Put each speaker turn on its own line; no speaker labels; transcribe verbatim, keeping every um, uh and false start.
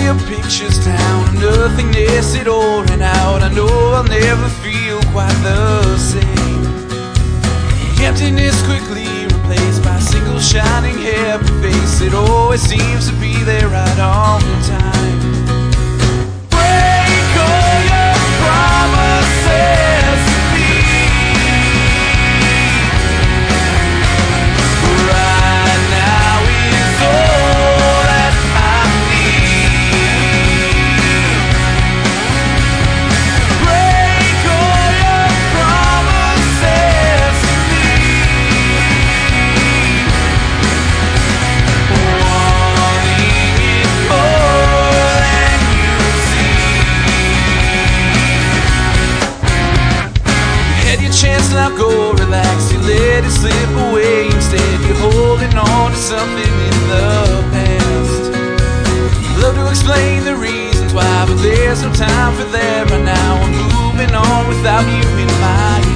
your pictures down, nothingness it all ran out. I know I'll never feel quite the same. The emptiness quickly replaced by a single shining happy face. It always seems to be there right on time. Break all your promises to me. Right now is all that I need. Break all your promises to me. Wanting it more than you see. You had your chance, now go relax. You let it slip away. Instead you're holding on to something in the past. Love to explain the reasons why, but there's no time for that right now. I'm moving on without you in my